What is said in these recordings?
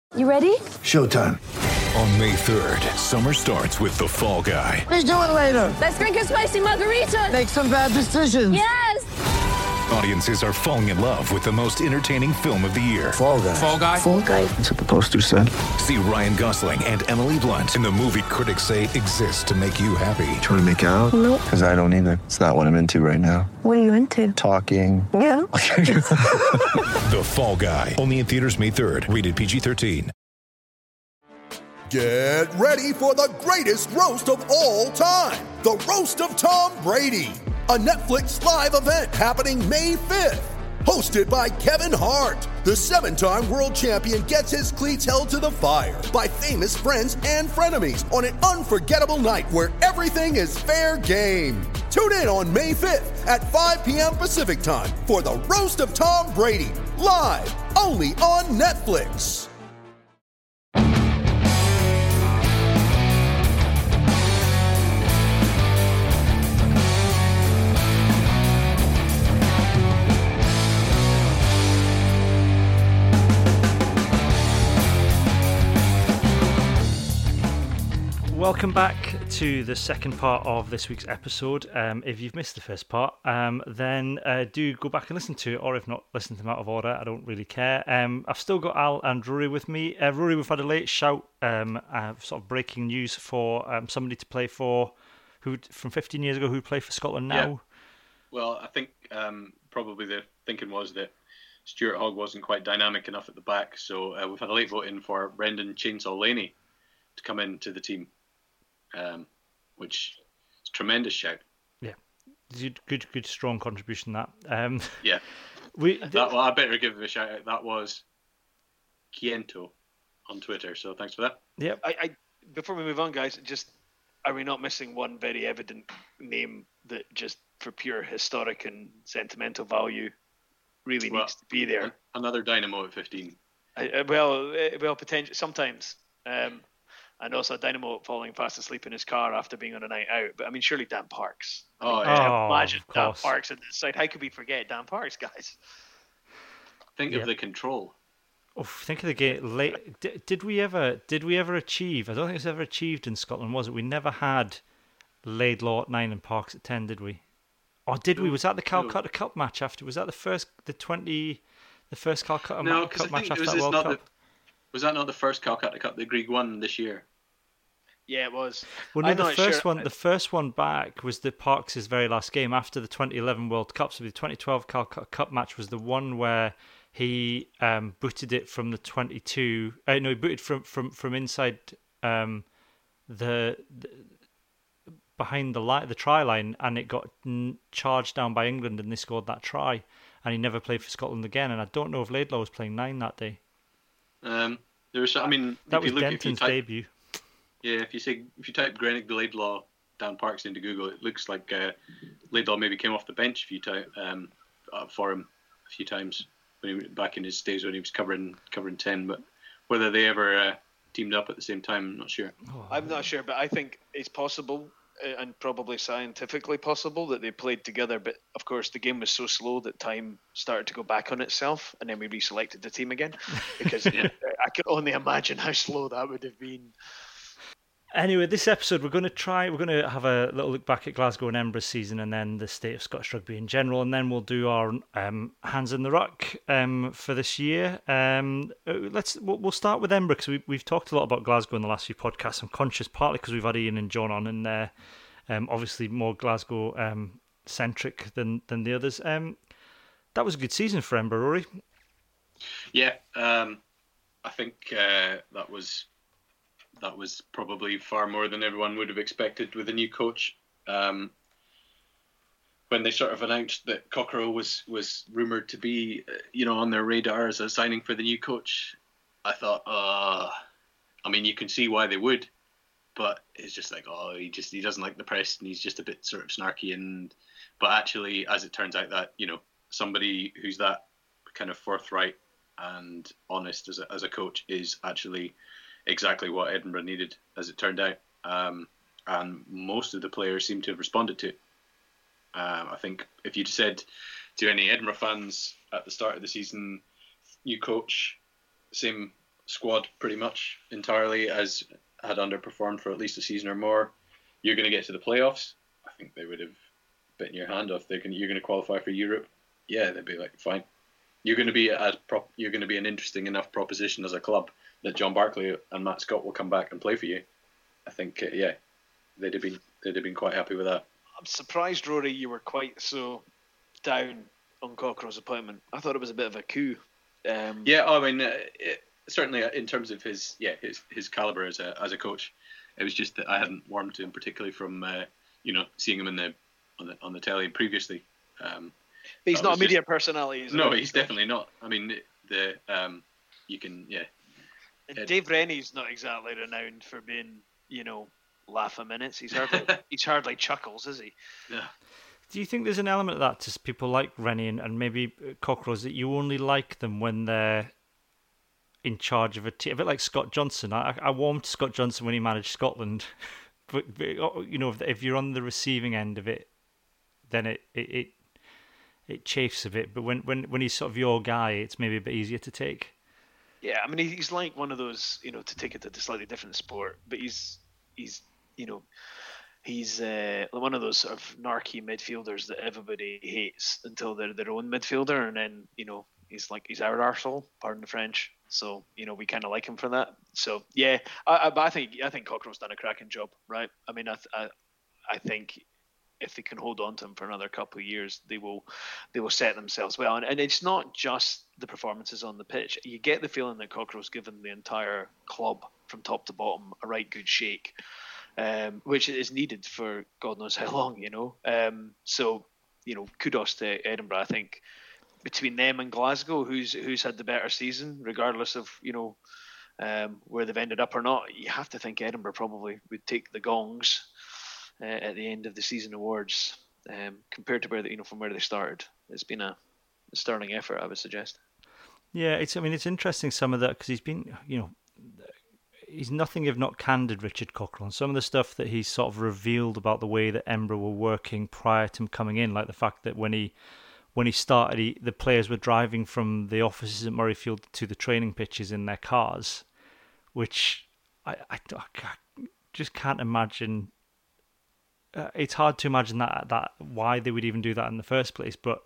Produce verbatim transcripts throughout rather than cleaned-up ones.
You ready? Showtime. On May third, summer starts with The Fall Guy. Let's do it later. Let's drink a spicy margarita. Make some bad decisions. Yes! Audiences are falling in love with the most entertaining film of the year. Fall Guy. Fall Guy? Fall Guy. That's what the poster said. See Ryan Gosling and Emily Blunt in the movie critics say exists to make you happy. Trying to make it out? Nope. Because I don't either. It's not what I'm into right now. What are you into? Talking. Yeah. The Fall Guy. Only in theaters May third. Rated P G thirteen. Get ready for the greatest roast of all time. The Roast of Tom Brady. A Netflix live event happening May fifth. Hosted by Kevin Hart. The seven-time world champion gets his cleats held to the fire by famous friends and frenemies on an unforgettable night where everything is fair game. Tune in on May fifth at five p.m. Pacific time for the Roast of Tom Brady. Live only on Netflix. Welcome back to the second part of this week's episode. Um, if you've missed the first part, um, then uh, do go back and listen to it, or if not, listen to them out of order. I don't really care. Um, I've still got Al and Rory with me. Uh, Rory, we've had a late shout, um, uh, sort of breaking news for um, somebody to play for, who from fifteen years ago, who play for Scotland now. Yeah. Well, I think um, probably the thinking was that Stuart Hogg wasn't quite dynamic enough at the back, so uh, we've had a late vote in for Brendan Chainsaw Laney to come into the team. Um, which is a tremendous shout. Yeah, good, good, good, strong contribution. That. Um, yeah, we. That, well, I better give him a shout out. That was Kiento on Twitter. So thanks for that. Yeah. I, I before we move on, guys, just are we not missing one very evident name that just for pure historic and sentimental value really well, needs to be there? Another Dynamo at fifteen. I, well, well, potentially sometimes. Um, And also Dynamo falling fast asleep in his car after being on a night out. But I mean, surely Dan Parks. I mean, oh, yeah. oh, imagine Dan Parks on this side. How could we forget Dan Parks, guys? Think yeah. of the control. Oh, think of the game. Late, did, did we ever? Did we ever achieve? I don't think it's ever achieved in Scotland, was it? We never had Laidlaw at nine and Parks at ten, did we? Or did we? Was that the Calcutta no. Cup match after? Was that the first, the twenty, the first Calcutta no, Cup I match think after was that World not Cup? The, was that not the first Calcutta Cup that Grieg won this year? Yeah, it was. Well, no, I'm the not first sure. one, the first one back was the Parks' very last game after the twenty eleven World Cup. So the twenty twelve Calcutta Cup match was the one where he um, booted it from the twenty-two. Uh, no, he booted from from from inside um, the, the behind the line, the try line, and it got n- charged down by England, and they scored that try. And he never played for Scotland again. And I don't know if Laidlaw was playing nine that day. Um, there was, I mean, that if was you look, Denton's if you type, debut. Yeah, if you say if you type Greenock Laidlaw Dan Parks into Google, it looks like uh, Laidlaw maybe came off the bench a few times um, uh, for him a few times when he, back in his days when he was covering covering ten. But whether they ever uh, teamed up at the same time, I'm not sure. Oh, I'm not sure, but I think it's possible uh, and probably scientifically possible that they played together. But of course, the game was so slow that time started to go back on itself, and then we reselected the team again because yeah. I could only imagine how slow that would have been. Anyway, this episode we're going to try, we're going to have a little look back at Glasgow and Edinburgh's season and then the state of Scottish rugby in general, and then we'll do our um, hands in the ruck um, for this year. Um, let's we'll, we'll start with Edinburgh because we, we've talked a lot about Glasgow in the last few podcasts. I'm conscious partly because we've had Ian and John on and they're um, obviously more Glasgow um, centric than, than the others. Um, that was a good season for Edinburgh, Rory. Yeah, um, I think uh, that was... That was probably far more than everyone would have expected with a new coach. Um, when they sort of announced that Cockerell was was rumoured to be, you know, on their radar as a signing for the new coach, I thought, uh, I mean, you can see why they would, but it's just like, oh, he just he doesn't like the press and he's just a bit sort of snarky. And but actually, as it turns out, that you know somebody who's that kind of forthright and honest as a, as a coach is actually exactly what Edinburgh needed, as it turned out. Um, and most of the players seem to have responded to it. Uh, I think if you'd said to any Edinburgh fans at the start of the season, new coach, same squad pretty much entirely as had underperformed for at least a season or more. You're going to get to the playoffs. I think they would have bitten your hand off. They're going, you're going to qualify for Europe. Yeah, they'd be like, fine. You're going to be a prop, You're going to be an interesting enough proposition as a club that John Barclay and Matt Scott will come back and play for you. I think, uh, yeah, they'd have been they'd have been quite happy with that. I'm surprised, Rory, you were quite so down on Cockerell's appointment. I thought it was a bit of a coup. Um, yeah, I mean, uh, it, certainly in terms of his yeah his his caliber as a as a coach, it was just that I hadn't warmed to him particularly from uh, you know seeing him in the on the on the telly previously. Um, but he's not a media just, personality. Is no, he? he's definitely not. I mean, the um, you can yeah. And it, Dave Rennie's not exactly renowned for being you know laugh a minutes. He's hardly he's hardly chuckles, is he? Yeah. Do you think there's an element of that to people like Rennie and, and maybe Cockerell's that you only like them when they're in charge of a team? A bit like Scott Johnson. I, I warmed to Scott Johnson when he managed Scotland, but, but you know if, if you're on the receiving end of it, then it it, it it chafes a bit. But when, when, when he's sort of your guy, it's maybe a bit easier to take. Yeah, I mean he's like one of those you know to take it to a slightly different sport, but he's he's you know. He's uh, one of those sort of narky midfielders that everybody hates until they're their own midfielder, and then you know he's like he's our arsehole, pardon the French. So you know we kind of like him for that. So yeah, I, I, I think I think Cockerell's done a cracking job, right? I mean, I, I I think if they can hold on to him for another couple of years, they will they will set themselves well. And, and it's not just the performances on the pitch. You get the feeling that Cockerell's given the entire club from top to bottom a right good shake. Um, which is needed for God knows how long, you know. Um, so, you know, kudos to Edinburgh. I think between them and Glasgow, who's who's had the better season, regardless of you know um, where they've ended up or not, you have to think Edinburgh probably would take the gongs uh, at the end of the season awards um, compared to where they, you know from where they started. It's been a, a sterling effort, I would suggest. Yeah, it's. I mean, it's interesting some of that because he's been, you know. He's nothing if not candid, Richard Cockerell, and some of the stuff that he's sort of revealed about the way that Edinburgh were working prior to him coming in, like the fact that when he when he started, he, the players were driving from the offices at Murrayfield to the training pitches in their cars, which I, I, I just can't imagine. Uh, it's hard to imagine that that why they would even do that in the first place, but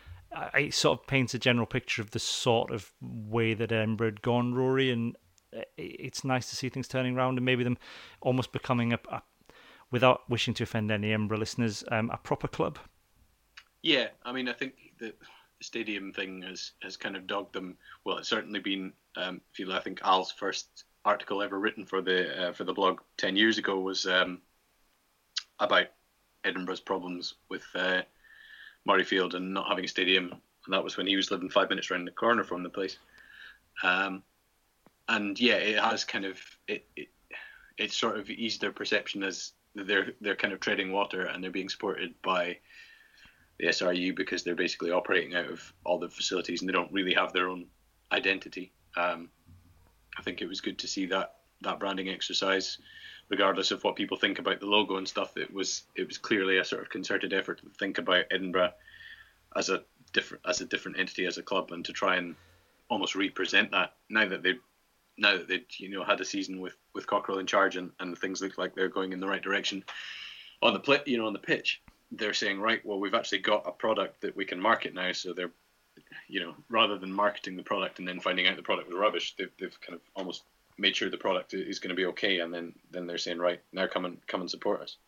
it sort of paints a general picture of the sort of way that Edinburgh had gone, Rory, and it's nice to see things turning around and maybe them almost becoming a, a without wishing to offend any Edinburgh listeners, um, a proper club. Yeah, I mean, I think the stadium thing has, has kind of dogged them. Well, it's certainly been. Um, if you, I think Al's first article ever written for the uh, for the blog ten years ago was um, about Edinburgh's problems with uh, Murrayfield and not having a stadium, and that was when he was living five minutes around the corner from the place. Um, And yeah, it has kind of it, it it sort of eased their perception as they're they're kind of treading water and they're being supported by the S R U because they're basically operating out of all the facilities and they don't really have their own identity. Um, I think it was good to see that that branding exercise, regardless of what people think about the logo and stuff. It was it was clearly a sort of concerted effort to think about Edinburgh as a different as a different entity, as a club, and to try and almost represent that now that they. Now that they'd you know had a season with, with Cockerell in charge and, and things look like they're going in the right direction on the play, you know on the pitch, they're saying right, well we've actually got a product that we can market now. So they're you know rather than marketing the product and then finding out the product was rubbish, they've they've kind of almost made sure the product is going to be okay, and then, then they're saying right now come and come and support us.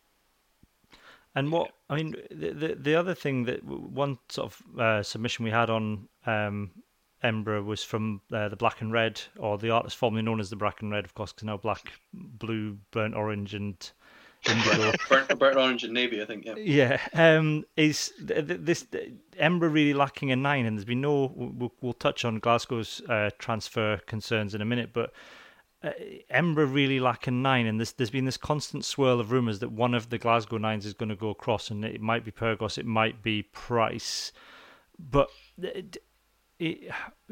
And what I mean, the the, the other thing that one sort of uh, submission we had on. Um, Edinburgh was from uh, the Black and Red, or the artist formerly known as the Black and Red, of course, because now black, blue, burnt orange, and indigo. burnt, burnt orange and navy, I think. Yeah. Yeah. Um, is this Edinburgh really lacking a nine? And there's been no. We'll, we'll touch on Glasgow's uh, transfer concerns in a minute, but uh, Edinburgh really lack a nine, and there's there's been this constant swirl of rumours that one of the Glasgow nines is going to go across, and it might be Pyrgos, it might be Price, but. It, It,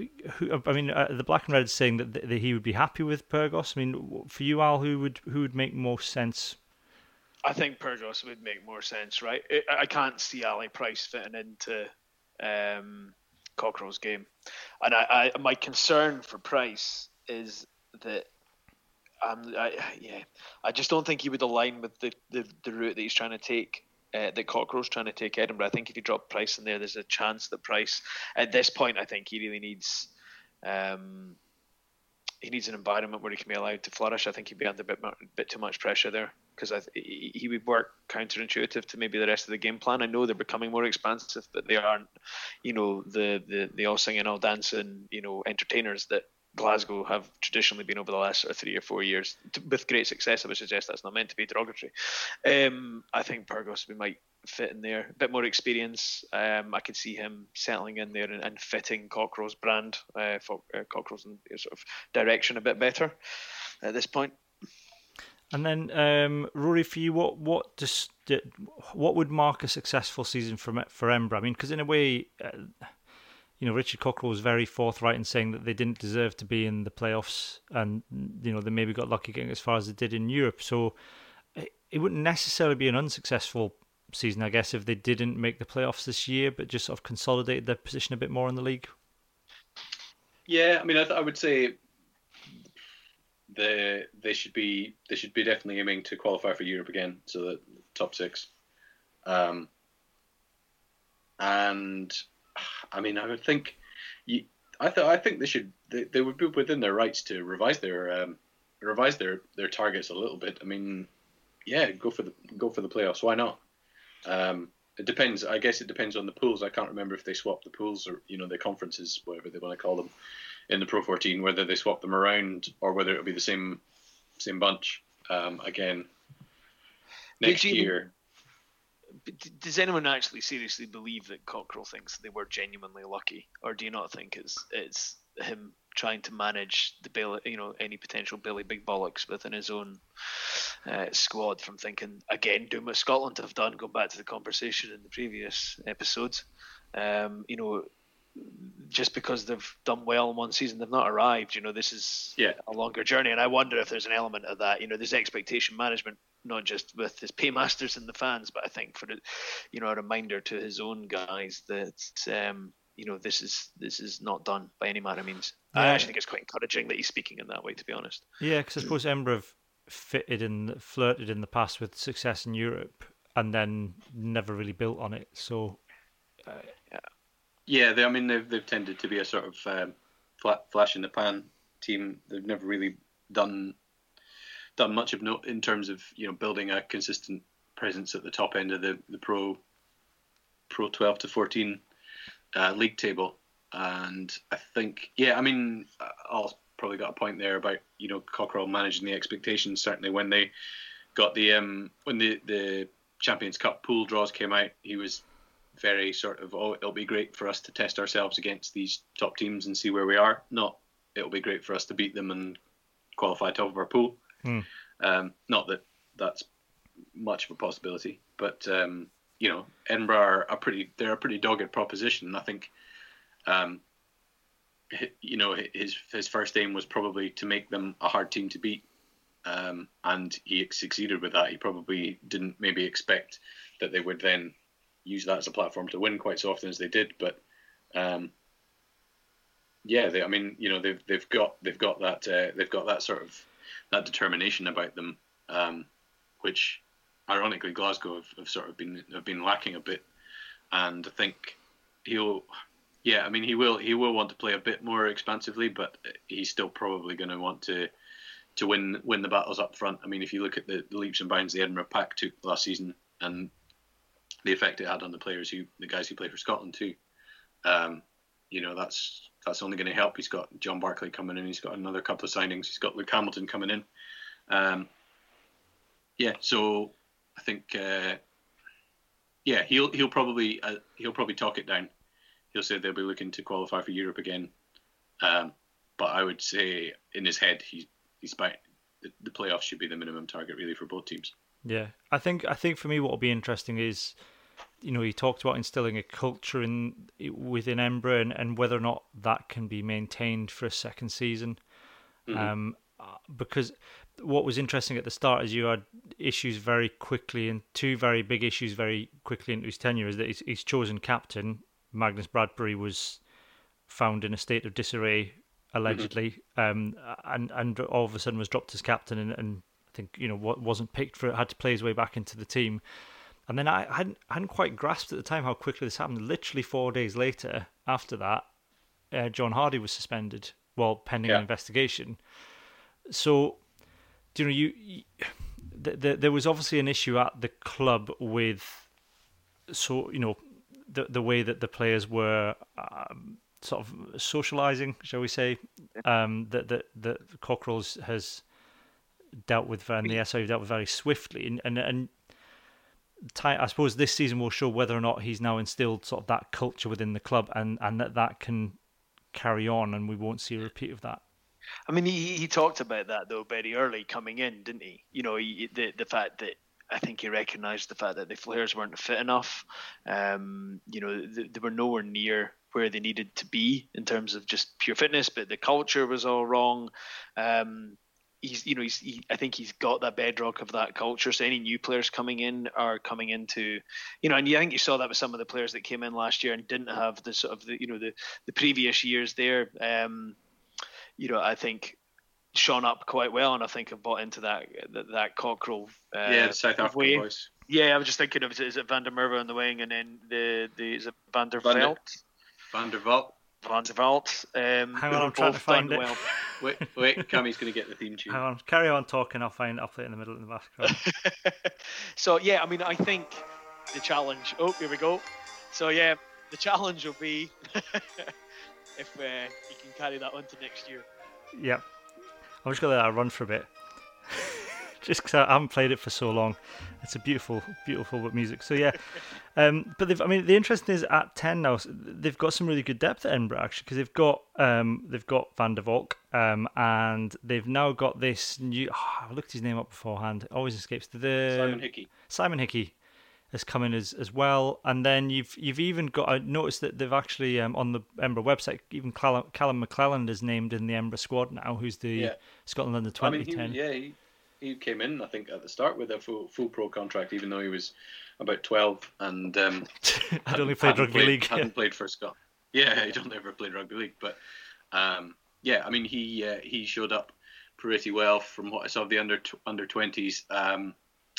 I mean, uh, the Black and Red is saying that, that he would be happy with Pyrgos. I mean, for you, Al, who would who would make more sense? I think Pyrgos would make more sense, right? I, I can't see Ali Price fitting into um, Cockerell's game, and I, I, my concern for Price is that um, I, yeah, I just don't think he would align with the, the, the route that he's trying to take. Uh, that Cockerell's trying to take Edinburgh. I think if you drop Price in there, there's a chance that Price, at this point, I think he really needs, um, he needs an environment where he can be allowed to flourish. I think he'd be under a bit, a bit too much pressure there, because I th- he would work counterintuitive to maybe the rest of the game plan. I know they're becoming more expansive, but they aren't, you know, the the, the all singing, all dancing, you know, entertainers that Glasgow have traditionally been over the last sort of three or four years, with great success. I would suggest that's not meant to be derogatory. Um, I think Burgos we might fit in there, a bit more experience. Um, I could see him settling in there and, and fitting Cockerell's brand, uh, for uh, Cockerell's sort of direction a bit better at this point. And then um, Rory, for you, what what does what would mark a successful season for for Embra? I mean, because in a way. Uh, You know, Richard Cockerell was very forthright in saying that they didn't deserve to be in the playoffs, and you know they maybe got lucky getting as far as they did in Europe. So it wouldn't necessarily be an unsuccessful season, I guess, if they didn't make the playoffs this year, but just sort of consolidated their position a bit more in the league. Yeah, I mean, I, th- I would say the they should be they should be definitely aiming to qualify for Europe again, so the top six. Um, and I mean, I would think, you, I th- I think they should, they, they would be within their rights to revise their, um, revise their, their targets a little bit. I mean, yeah, go for the, go for the playoffs. Why not? Um, it depends. I guess it depends on the pools. I can't remember if they swapped the pools or, you know, the conferences, whatever they want to call them, in the Pro fourteen, whether they swap them around or whether it'll be the same, same bunch. Um, again, next you, year. Does anyone actually seriously believe that Cockerell thinks they were genuinely lucky, or do you not think it's it's him trying to manage the Bailey, you know, any potential Billy Big Bollocks within his own uh, squad, from thinking again doing what Scotland have done, going back to the conversation in the previous episodes, um, you know, just because they've done well in one season, they've not arrived. You know, this is yeah. a longer journey, and I wonder if there's an element of that. You know, there's expectation management, not just with his paymasters and the fans, but I think for, you know, a reminder to his own guys that, um, you know, this is this is not done by any manner of means. Yeah. I actually think it's quite encouraging that he's speaking in that way, to be honest. Yeah, because I suppose Embra have fitted and flirted in the past with success in Europe and then never really built on it. So, uh, yeah. Yeah, they, I mean, they've, they've tended to be a sort of um, flat, flash in the pan team. They've never really done done much of note in terms of, you know, building a consistent presence at the top end of the, the Pro Pro twelve to fourteen uh, league table. And I think, yeah, I mean, I'll probably got a point there about, you know, Cockerell managing the expectations. Certainly when they got the um, when the, the Champions Cup pool draws came out, he was very sort of, oh, it'll be great for us to test ourselves against these top teams and see where we are. Not, it'll be great for us to beat them and qualify top of our pool. Mm. Um, not that that's much of a possibility, but um, you know, Edinburgh are a pretty, they're a pretty dogged proposition. I think, um, you know, his his first aim was probably to make them a hard team to beat, um, and he succeeded with that. He probably didn't maybe expect that they would then use that as a platform to win quite so often as they did, but um, yeah, they, I mean, you know, they've they've got they've got that uh, they've got that sort of that determination about them, um, which ironically Glasgow have, have sort of been have been lacking a bit, and I think he'll, yeah, I mean he will he will want to play a bit more expansively, but he's still probably going to want to to win win the battles up front. I mean, if you look at the, the leaps and bounds the Edinburgh Pack took last season and the effect it had on the players who, the guys who play for Scotland too, um, you know, that's that's only going to help. He's got John Barclay coming in. He's got another couple of signings. He's got Luke Hamilton coming in. Um, yeah, so I think, uh, yeah, he'll he'll probably uh, he'll probably talk it down. He'll say they'll be looking to qualify for Europe again. Um, but I would say in his head, he's he's by, the, the playoffs should be the minimum target really for both teams. Yeah, I think I think for me what will be interesting is, you know, he talked about instilling a culture in within Embra and, and whether or not that can be maintained for a second season. Mm-hmm. Um, because what was interesting at the start is you had issues very quickly, and two very big issues very quickly into his tenure, is that his, his chosen captain, Magnus Bradbury, was found in a state of disarray allegedly, mm-hmm. um, and and all of a sudden was dropped as captain, and, and I think you know what wasn't picked for it, had to play his way back into the team. And then I hadn't hadn't quite grasped at the time how quickly this happened. Literally four days later, after that, uh, John Hardy was suspended while pending yeah. an investigation. So, do you know you, you the, the, there was obviously an issue at the club with, so you know, the the way that the players were um, sort of socialising, shall we say, um, that that that Cockerill's has dealt with, and the S I dealt with very swiftly, and and. and I suppose this season will show whether or not he's now instilled sort of that culture within the club, and, and that that can carry on, and we won't see a repeat of that. I mean, he he talked about that though very early coming in, didn't he? You know, he, the the fact that I think he recognised the fact that the players weren't fit enough. Um, you know, they, they were nowhere near where they needed to be in terms of just pure fitness, but the culture was all wrong. Um, He's, you know, he's. He, I think he's got that bedrock of that culture. So any new players coming in are coming into, you know, and I think you saw that with some of the players that came in last year and didn't have the sort of the, you know, the, the previous years there. Um, you know, I think shone up quite well, and I think have bought into that that, that Cockerell. Uh, yeah, the South African way. boys. Yeah, I was just thinking of is it Van der Merwe on the wing, and then the the is it Van der Veld? Van der Veld. Van der Veld. Um, Hang on, I'm trying to find it. Well. Wait, wait, Cammy's going to get the theme tune. Hang on, carry on talking. I'll find. I'll play it in the middle in the background. So yeah, I mean, I think the challenge. Oh, here we go. So yeah, the challenge will be if uh, you can carry that on to next year. Yep. I'm just going to let that run for a bit. Just because I haven't played it for so long. It's a beautiful, beautiful music. So yeah, um, but they've, I mean, the interesting is at ten now. They've got some really good depth at Edinburgh actually, because they've got um, they've got Van der Valk, um, and they've now got this new. Oh, I looked his name up beforehand. It always escapes. The Simon Hickey. Simon Hickey has come in as as well, and then you've you've even got. I noticed that they've actually um, on the Edinburgh website, even Callum, Callum McClelland is named in the Edinburgh squad now, who's the yeah. Scotland under twenty. I mean, he, yeah. He, He came in, I think, at the start with a full full pro contract, even though he was about twelve and um, I'd only played rugby played, league. Hadn't Yeah. played for Scotland. Yeah, he don't ever played rugby league, but um, yeah, I mean, he uh, he showed up pretty well from what I saw of the under under twenties. Um,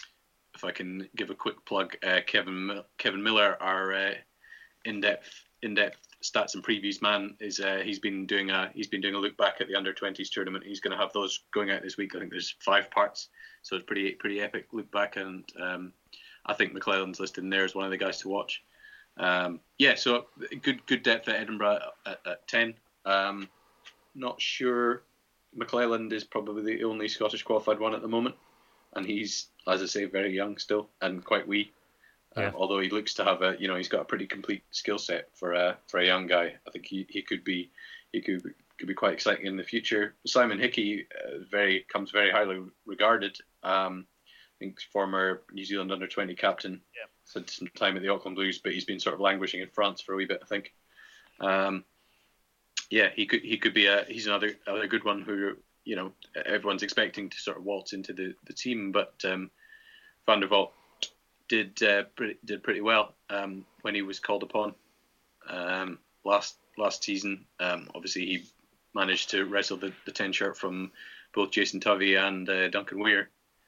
if I can give a quick plug, uh, Kevin Kevin Miller, our uh, in depth in depth stats and previews man, is uh, he's been doing a he's been doing a look back at the under twenties tournament. He's going to have those going out this week. I think there's five parts, so it's pretty pretty epic look back, and um, I think McClelland's listed in there as one of the guys to watch. Um, yeah, so good good depth at Edinburgh at, at ten. Um, not sure. McClelland is probably the only Scottish qualified one at the moment, and he's, as I say, very young still and quite wee. Um, yeah. Although he looks to have a, you know, he's got a pretty complete skill set for a for a young guy. I think he, he could be he could could be quite exciting in the future. Simon Hickey uh, very comes very highly regarded. Um, I think former New Zealand under twenty captain. Yeah. Had some time at the Auckland Blues, but he's been sort of languishing in France for a wee bit, I think. Um, yeah, he could he could be a he's another another good one who, you know, everyone's expecting to sort of waltz into the, the team, but um, Van der Valk did uh, pretty, did pretty well um, when he was called upon um, last last season. Um, obviously, he managed to wrestle the, the ten shirt from both Jason Tovey and uh, Duncan Weir.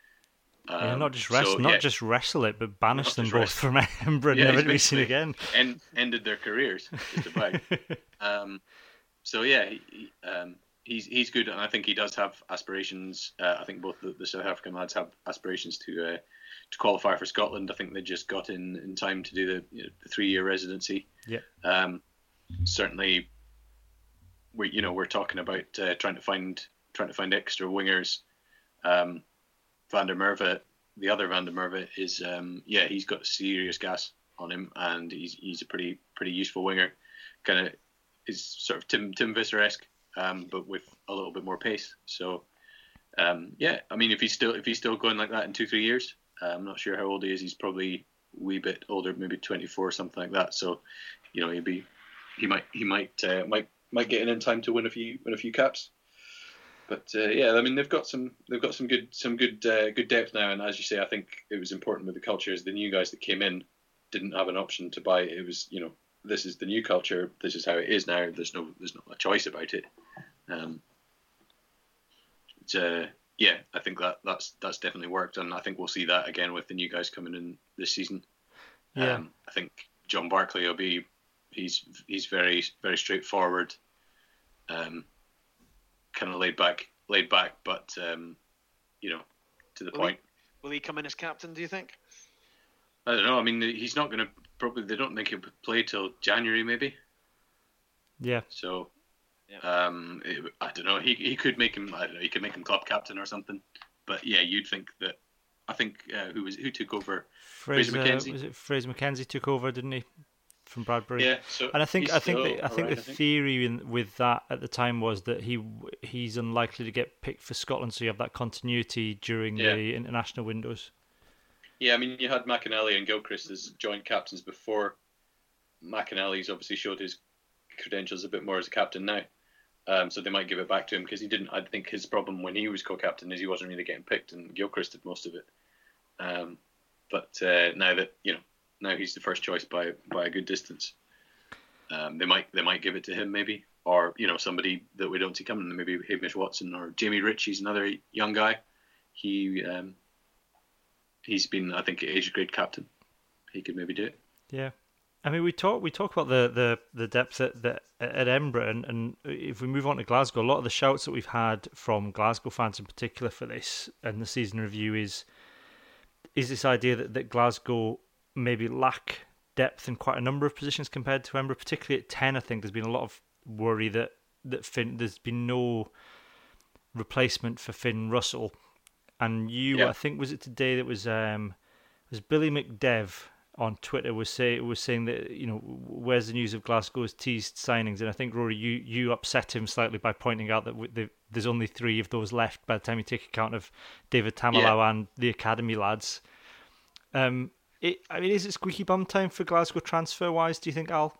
Um, yeah, not just wrestle, so, not yeah. just wrestle it, but banish Not them both wrestle. from Edinburgh, Yeah, never he's to be seen basically again. End, ended their careers, just about. um, so yeah, he, he, um, he's he's good, and I think he does have aspirations. Uh, I think both the, the South African lads have aspirations to uh, to qualify for Scotland. I think they just got in in time to do the, you know, the three year residency. Yeah. Um, certainly, we you know we're talking about uh, trying to find trying to find extra wingers. Um, Van der Merwe, the other Van der Merwe, is um, yeah he's got serious gas on him, and he's he's a pretty pretty useful winger. Kind of is sort of Tim Tim Visser-esque, um, but with a little bit more pace. So um, yeah, I mean if he's still if he's still going like that in two three years, uh, I'm not sure how old he is. He's probably a wee bit older, maybe twenty-four or something like that. So you know he'd be he might he might uh, might might get in in time to win a few win a few caps. But uh, yeah, I mean they've got some they've got some good some good uh, good depth now, and as you say, I think it was important with the culture is the new guys that came in didn't have an option to buy. It was, you know, this is the new culture. This is how it is now. There's no there's not a choice about it. Um, it's, uh, yeah, I think that that's that's definitely worked, and I think we'll see that again with the new guys coming in this season. Yeah. Um, I think John Barclay will be he's he's very very straightforward, um, kind of laid back laid back, but um, you know, to the will point. He, will he come in as captain, do you think? I don't know. I mean, he's not going to probably. They don't think he'll play till January, maybe. Yeah. So, yeah. um, it, I don't know. He he could make him. I don't know. He could make him club captain or something. But yeah, you'd think that. I think uh, who was who took over? Fraser, Fraser McKenzie. Was it Fraser McKenzie took over, didn't he, from Bradbury? Yeah. So and I think I think the, I think around, the I think. theory in, with that at the time was that he he's unlikely to get picked for Scotland, so you have that continuity during Yeah. the international windows. Yeah, I mean, you had McAnally and Gilchrist as joint captains before. McAnally's obviously showed his credentials a bit more as a captain now. Um, so they might give it back to him because he didn't. I think his problem when he was co-captain is he wasn't really getting picked, and Gilchrist did most of it. Um, but uh, now that you know, now he's the first choice by by a good distance. Um, they might they might give it to him maybe, or you know somebody that we don't see coming, maybe Hamish Watson or Jamie Ritchie's another young guy. He um, he's been I think age grade captain. He could maybe do it. Yeah. I mean, we talk we talk about the, the, the depth at the, at Edinburgh, and, and if we move on to Glasgow, a lot of the shouts that we've had from Glasgow fans in particular for this and the season review is is this idea that, that Glasgow maybe lack depth in quite a number of positions compared to Edinburgh, particularly at ten. I think there's been a lot of worry that that Finn, there's been no replacement for Finn Russell, and you, Yeah. I think, was it today that was um was Billy McDev on Twitter was say was saying that, you know, where's the news of Glasgow's teased signings, and I think, Rory, you you upset him slightly by pointing out that the, there's only three of those left by the time you take account of David Tamalau Yeah. and the academy lads. Um, it, I mean, is it squeaky bum time for Glasgow transfer wise? Do you think, Al?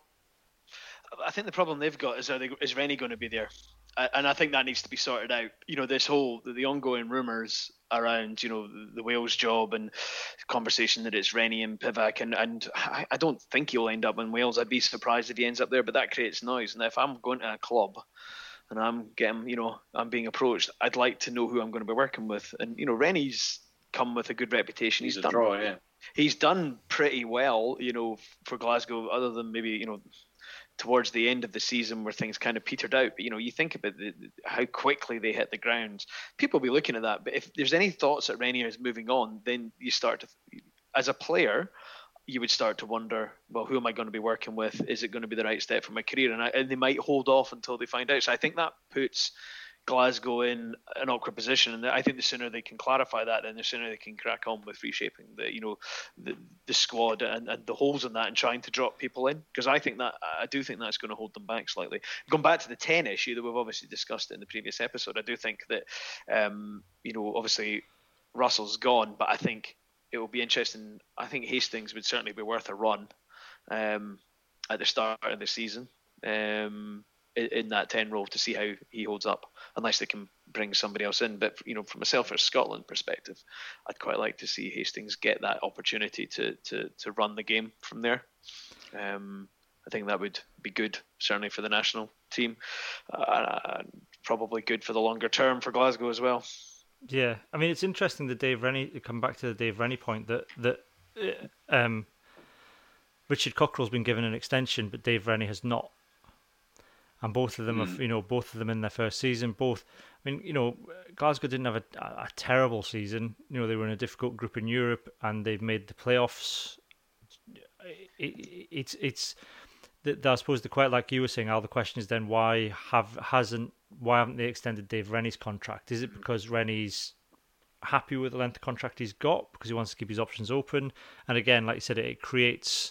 I think the problem they've got is, are they, is Rennie going to be there? I- And I think that needs to be sorted out. You know, this whole, the, the ongoing rumours around, you know, the, the Wales job and conversation that it's Rennie and Pivac, and, and I, I don't think he'll end up in Wales. I'd be surprised if he ends up there, but that creates noise. And if I'm going to a club and I'm getting, you know, I'm being approached, I'd like to know who I'm going to be working with. And, you know, Rennie's come with a good reputation. He's, He's a done, draw, yeah. he's done pretty well, you know, for Glasgow, other than maybe, you know, towards the end of the season where things kind of petered out. But, you know, you think about the, how quickly they hit the ground. People will be looking at that. But if there's any thoughts that Renier is moving on, then you start to, as a player, you would start to wonder, well, who am I going to be working with? Is it going to be the right step for my career? And, I, and they might hold off until they find out. So I think that puts Glasgow in an awkward position, and I think the sooner they can clarify that, then the sooner they can crack on with reshaping the, you know, the the squad and, and the holes in that, and trying to drop people in, because I think that I do think that's going to hold them back slightly. Going back to the ten issue that we've obviously discussed in the previous episode, I do think that um, you know, obviously Russell's gone, but I think it will be interesting. I think Hastings would certainly be worth a run um, at the start of the season. Um, in that ten role to see how he holds up, unless they can bring somebody else in. But, you know, from a Selfridge Scotland perspective, I'd quite like to see Hastings get that opportunity to to, to run the game from there. Um, I think that would be good, certainly for the national team, uh, and probably good for the longer term for Glasgow as well. Yeah, I mean, it's interesting that Dave Rennie, to come back to the Dave Rennie point, that that uh, um, Richard Cockerell's been given an extension, but Dave Rennie has not. And both of them, Mm. have, you know, both of them in their first season. Both, I mean, you know, Glasgow didn't have a, a terrible season. You know, they were in a difficult group in Europe, and they've made the playoffs. It, it, it's, it's. The, the, I suppose the quite like you were saying, Al. The question is then why have hasn't why haven't they extended Dave Rennie's contract? Is it because Rennie's happy with the length of contract he's got because he wants to keep his options open? And again, like you said, it, it creates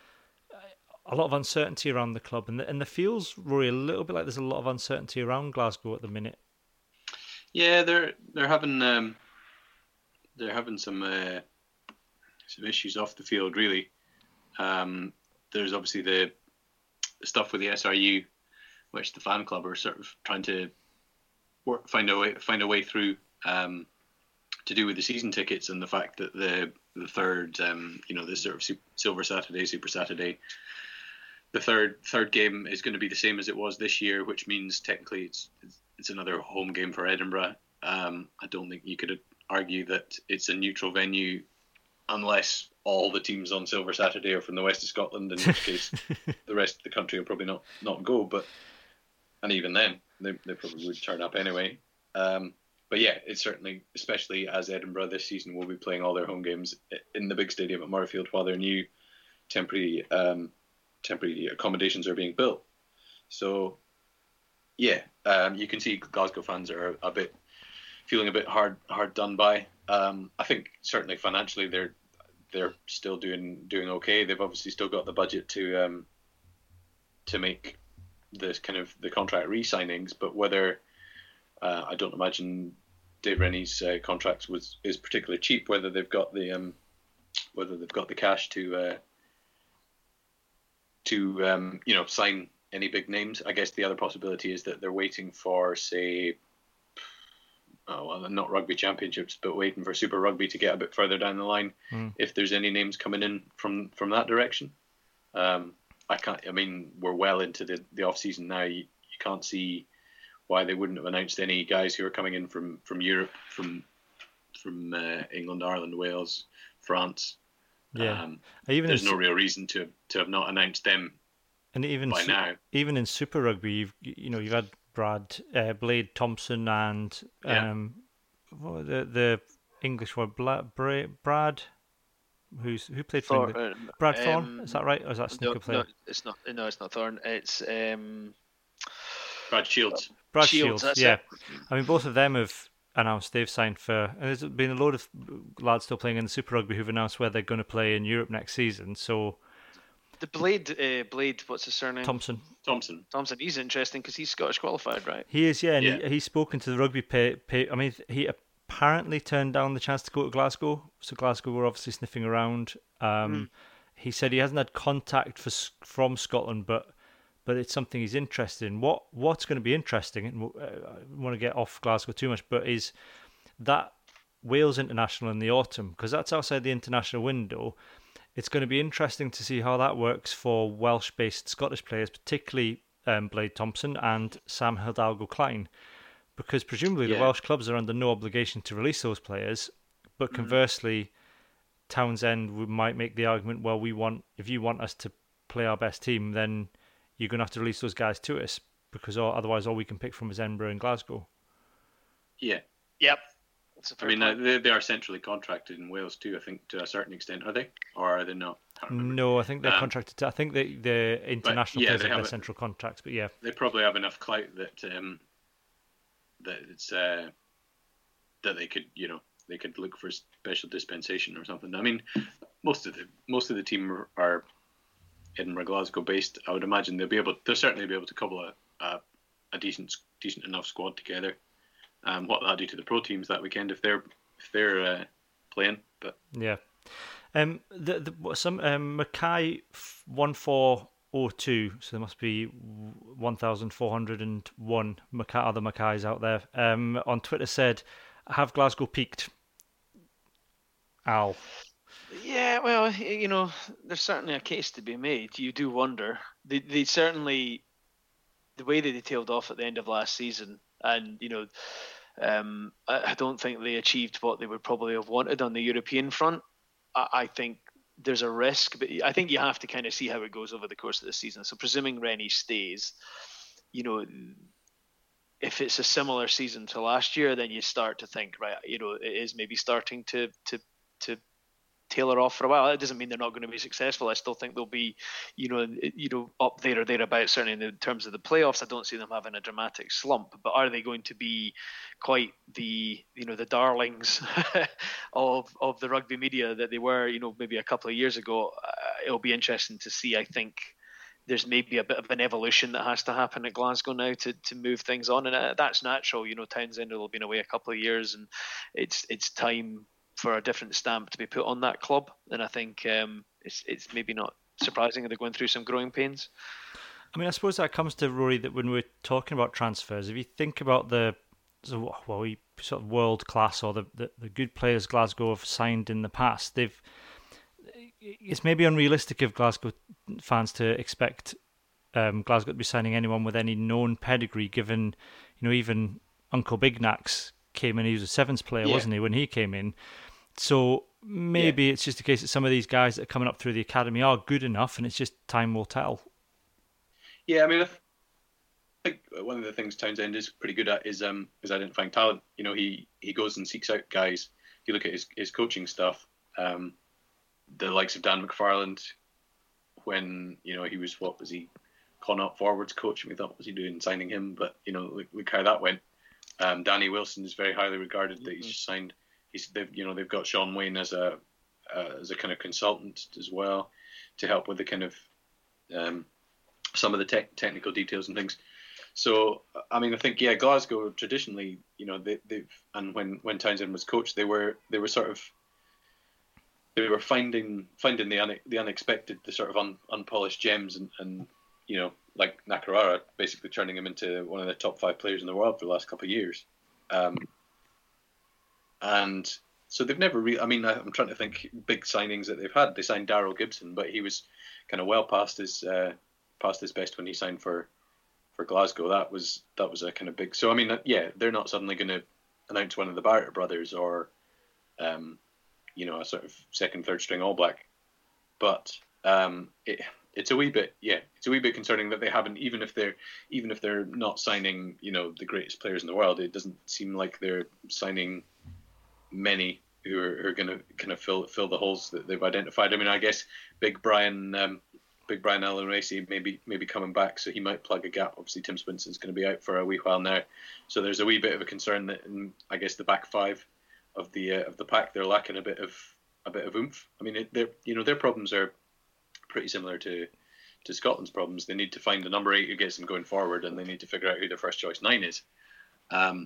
a lot of uncertainty around the club, and the, and the feels, Rory, a little bit like there's a lot of uncertainty around Glasgow at the minute. Yeah, they're they're having um, they're having some uh, some issues off the field, really. Um, there's obviously the, the stuff with the S R U, which the fan club are sort of trying to work, find a way find a way through, um, to do with the season tickets, and the fact that the the third, um, you know, this sort of Silver Saturday, Super Saturday the third third game is going to be the same as it was this year, which means technically it's it's another home game for Edinburgh. Um, I don't think you could argue that it's a neutral venue unless all the teams on Silver Saturday are from the west of Scotland, in which case the rest of the country will probably not, not go. But and even then, they, they probably would turn up anyway. Um, but yeah, it's certainly, especially as Edinburgh this season will be playing all their home games in the big stadium at Murrayfield while their new temporary um, temporary accommodations are being built. So yeah, um, you can see Glasgow fans are a bit feeling a bit hard hard done by. Um, I think certainly financially they're they're still doing doing okay. They've obviously still got the budget to um, to make this kind of the contract re-signings, but whether uh, I don't imagine Dave Rennie's uh, contract was is particularly cheap. Whether they've got the um, whether they've got the cash to uh, to um, you know sign any big names. I guess the other possibility is that they're waiting for, say, oh, well, not rugby championships, but waiting for Super Rugby to get a bit further down the line. Mm. If there's any names coming in from, from that direction, um, I can't. I mean, we're well into the, the off season now. You, you can't see why they wouldn't have announced any guys who are coming in from, from Europe, from from uh, England, Ireland, Wales, France. Yeah, um, even there's in, no real reason to to have not announced them. And even by su- now, even in Super Rugby, you've you know you've had Brad uh, Blade Thompson and um, yeah. the the English word Brad, Brad who's who played for Thor- England? Brad um, Thorne, is that right, or is that a snooker no, player? No, it's not. No, it's not Thorne. It's um, Brad Shields. Brad Shields. Shields, yeah. It. I mean, both of them have announced they've signed for, and there's been a load of lads still playing in the Super Rugby who've announced where they're going to play in Europe next season. So. The Blade, uh, Blade, what's his surname? Thompson. Thompson. Thompson. He's interesting because he's Scottish qualified, right? He is, yeah. And yeah. He, he's spoken to the rugby pay, pay. I mean, he apparently turned down the chance to go to Glasgow. So Glasgow were obviously sniffing around. Um, mm. He said he hasn't had contact for, from Scotland, but but it's something he's interested in. What What's going to be interesting, and uh, I want to get off Glasgow too much, but is that Wales International in the autumn, because that's outside the international window. It's going to be interesting to see how that works for Welsh-based Scottish players, particularly um, Blade Thompson and Sam Hidalgo-Klein, because presumably yeah. the Welsh clubs are under no obligation to release those players, but conversely, mm. Townsend might make the argument, well, we want if you want us to play our best team, then you're going to have to release those guys to us, because all, otherwise all we can pick from is Edinburgh and Glasgow. Yeah. Yep. I mean, uh, they, they are centrally contracted in Wales too, I think, to a certain extent. Are they? Or are they not? I no, I think they're um, contracted to, I think the, the international yeah, players have have their a, central contracts, but yeah. They probably have enough clout that um, that it's uh, that they could, you know, they could look for special dispensation or something. I mean, most of the most of the team are, are Edinburgh, Glasgow based. I would imagine they'll be able, they'll certainly be able to cobble a a, a decent decent enough squad together. Um, what that'll do to the pro teams that weekend if they're if they're uh, playing, but yeah, um, the the some um Mackay one four oh two, so there must be one thousand four hundred and one Mackay, other Mackays out there. Um, on Twitter said, "Have Glasgow peaked?" Al. Yeah, well, you know, there's certainly a case to be made. You do wonder. They they certainly, the way that they tailed off at the end of last season. And, you know, um, I, I don't think they achieved what they would probably have wanted on the European front. I, I think there's a risk, but I think you have to kind of see how it goes over the course of the season. So presuming Rennie stays, you know, if it's a similar season to last year, then you start to think, right, you know, it is maybe starting to to to tailor off for a while. That doesn't mean they're not going to be successful. I still think they'll be, you know, you know, up there or thereabouts. Certainly in terms of the playoffs, I don't see them having a dramatic slump. But are they going to be quite the, you know, the darlings of of the rugby media that they were, you know, maybe a couple of years ago? Uh, it'll be interesting to see. I think there's maybe a bit of an evolution that has to happen at Glasgow now to to move things on, and uh, that's natural. You know, Townsend will have been away a couple of years, and it's it's time for a different stamp to be put on that club, and I think um, it's it's maybe not surprising that they're going through some growing pains. I mean, I suppose that comes to, Rory, that when we're talking about transfers, if you think about the so, well, we sort of world class or the, the the good players Glasgow have signed in the past, they've it's maybe unrealistic of Glasgow fans to expect um, Glasgow to be signing anyone with any known pedigree, given, you know, even Uncle Big Nax came in, he was a Sevens player, yeah. wasn't he, when he came in? So maybe yeah. it's just a case that some of these guys that are coming up through the academy are good enough, and it's just time will tell. Yeah, I mean, I think one of the things Townsend is pretty good at is um is identifying talent. You know, he, he goes and seeks out guys. If you look at his, his coaching stuff, um, the likes of Dan McFarland, when, you know, he was, what was he, Connaught forwards coach, and we thought, what was he doing signing him? But, you know, look, look how that went. Um, Danny Wilson is very highly regarded that mm-hmm. he's just signed. He's, they've, you know, they've got Sean Wayne as a uh, as a kind of consultant as well to help with the kind of um, some of the te- technical details and things. So, I mean, I think yeah, Glasgow traditionally, you know, they, they've and when, when Townsend was coach, they were they were sort of they were finding finding the une, the unexpected, the sort of un, unpolished gems, and, and you know, like Nakarara, basically turning him into one of the top five players in the world for the last couple of years. Um, and so they've never really, I mean, I'm trying to think big signings that they've had. They signed Darryl Gibson, but he was kind of well past his uh, past his best when he signed for, for Glasgow. That was that was a kind of big. So I mean, yeah, they're not suddenly going to announce one of the Barrett brothers or, um, you know, a sort of second, third string All Black, but um, it. It's a wee bit, yeah. It's a wee bit concerning that they haven't, even if they're, even if they're not signing, you know, the greatest players in the world. It doesn't seem like they're signing many who are, are going to kind of fill fill the holes that they've identified. I mean, I guess Big Brian, um, Big Brian Allen Racy maybe maybe coming back, so he might plug a gap. Obviously, Tim Swinson's going to be out for a wee while now, so there's a wee bit of a concern that in, I guess the back five of the uh, of the pack, they're lacking a bit of a bit of oomph. I mean, it, they're you know their problems are pretty similar to to Scotland's problems. They need to find a number eight who gets them going forward, and they need to figure out who their first choice nine is. Um,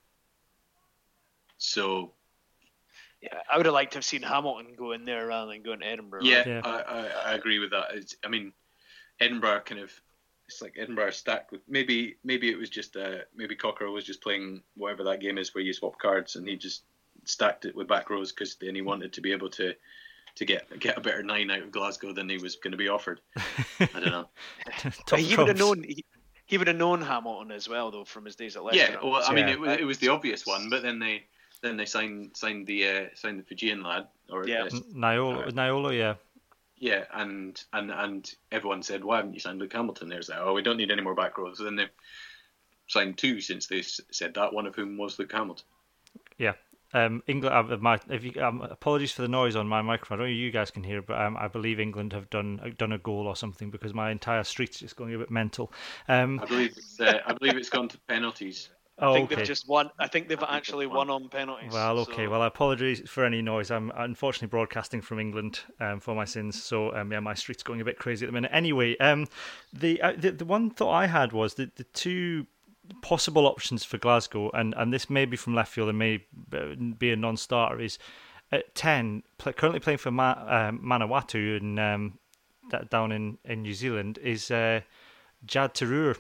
so, yeah, I would have liked to have seen Hamilton go in there rather than going to Edinburgh. Yeah, right? yeah. I, I, I agree with that. It's, I mean, Edinburgh kind of, it's like Edinburgh stacked with, maybe maybe it was just, uh, maybe Cockerell was just playing whatever that game is where you swap cards, and he just stacked it with back rows because then he wanted to be able to to get get a better nine out of Glasgow than he was going to be offered. I don't know. he would have known. He, he would have known Hamilton as well, though, from his days at Leicester. Yeah, well, I mean, it was it was the obvious one, but then they then they signed signed the uh, signed the Fijian lad, or yeah, uh, Naiolo, uh, Naiolo, yeah, yeah, and and and everyone said, why haven't you signed Luke Hamilton? There's like, oh, we don't need any more back rows. So then they've signed two since they said that, one of whom was Luke Hamilton. Yeah. Um, England. Uh, my, if you, um, apologies for the noise on my microphone. I don't know if you guys can hear, but um, I believe England have done uh, done a goal or something because my entire street's just going a bit mental. Um, I believe it's, uh, I believe it's gone to penalties. I think okay. they've just won. I think they've I actually won. won on penalties. Well, okay. So. Well, I apologise for any noise. I'm unfortunately broadcasting from England um, for my sins, so um, yeah, my street's going a bit crazy at the minute. Anyway, um, the, uh, the the one thought I had was that the two possible options for Glasgow, and, and this may be from left field and may be a non-starter, is at ten, play, currently playing for Ma, um, Manawatu in, um, down in, in New Zealand, is uh, Jad Terur,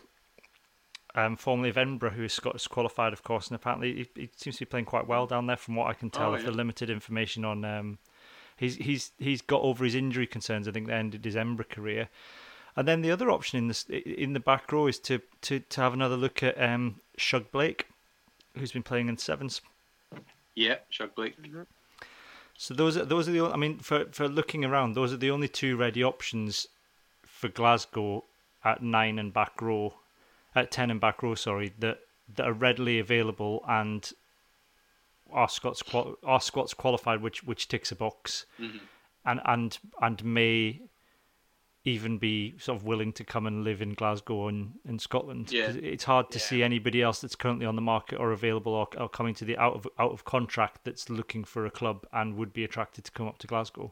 um, formerly of Edinburgh, who is Scottish qualified, of course, and apparently he, he seems to be playing quite well down there from what I can tell oh, of yeah. the limited information on... Um, he's he's he's got over his injury concerns. I think that ended his Edinburgh career. And then the other option in the in the back row is to, to, to have another look at um, Shug Blake, who's been playing in sevens. Yeah, Shug Blake. So those are those are the I mean for, for looking around, those are the only two ready options for Glasgow at nine and back row, at ten and back row. Sorry, that that are readily available and are Scots are Scots qualified, which which ticks a box, mm-hmm. and and and may even be sort of willing to come and live in Glasgow and in Scotland. Yeah. It's hard to yeah. see anybody else that's currently on the market or available or, or coming to the out of out of contract that's looking for a club and would be attracted to come up to Glasgow.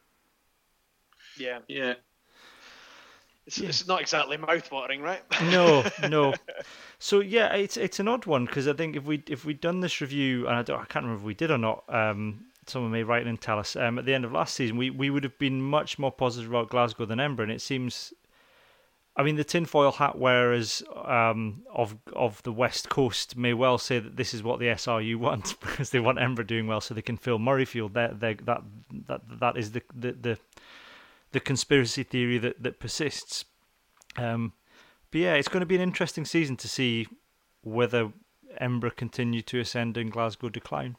Yeah, yeah. It's, yeah. it's not exactly mouth-watering, right? No, no. So yeah, it's it's an odd one because I think if we if we'd done this review, and I, don't, I can't remember if we did or not. Um, Someone may write in and tell us. Um, at the end of last season, we, we would have been much more positive about Glasgow than Edinburgh, and it seems I mean, the tinfoil hat wearers um, of of the West Coast may well say that this is what the S R U want because they want Edinburgh doing well so they can fill Murrayfield. That that that that is the the the, the conspiracy theory that that persists. Um, but yeah, it's going to be an interesting season to see whether Edinburgh continue to ascend and Glasgow decline.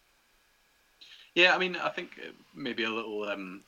Yeah, I mean, I think maybe a little um,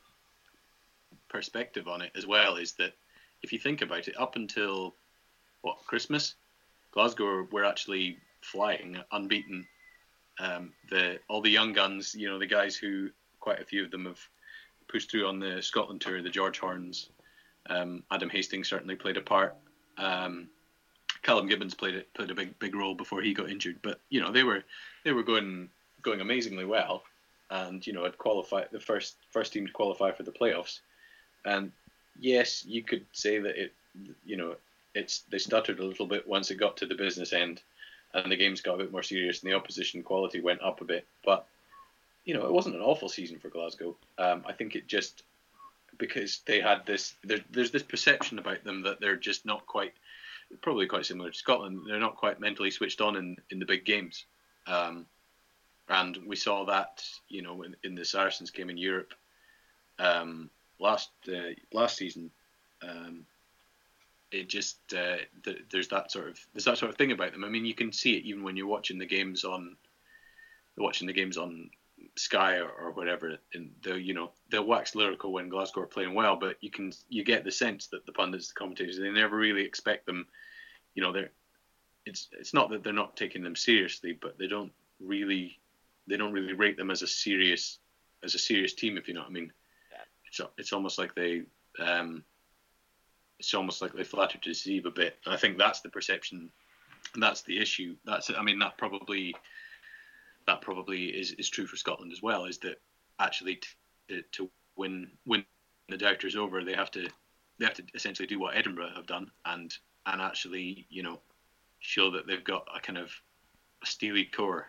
perspective on it as well is that if you think about it, up until, what, Christmas, Glasgow were actually flying, unbeaten. Um, the all the young guns, you know, the guys who, quite a few of them have pushed through on the Scotland tour, the George Horns, um, Adam Hastings certainly played a part. Um, Callum Gibbons played it, played a big big role before he got injured, but you know they were they were going going amazingly well, and you know had qualified the first first team to qualify for the playoffs, and yes, you could say that it you know it's they stuttered a little bit once it got to the business end, and the games got a bit more serious and the opposition quality went up a bit, but you know it wasn't an awful season for Glasgow. Um, I think it just because they had this there, there's this perception about them that they're just not quite. Probably quite similar to Scotland. They're not quite mentally switched on in, in the big games. Um, and we saw that, you know, in, in the Saracens game in Europe um, last uh, last season. Um, it just uh, th- there's that sort of there's that sort of thing about them. I mean, you can see it even when you're watching the games on watching the games on Sky or, or whatever. And they you know they'll wax lyrical when Glasgow are playing well, but you can you get the sense that the pundits, the commentators, they never really expect them. You know, they're it's it's not that they're not taking them seriously, but they don't really they don't really rate them as a serious as a serious team, if you know what I mean. Yeah. It's it's almost like they um, it's almost like they flatter to deceive a bit. And I think that's the perception, and that's the issue. That's I mean that probably that probably is, is true for Scotland as well. Is that actually to, to win win the doubters over, they have to they have to essentially do what Edinburgh have done and. and actually, you know, show that they've got a kind of a steely core.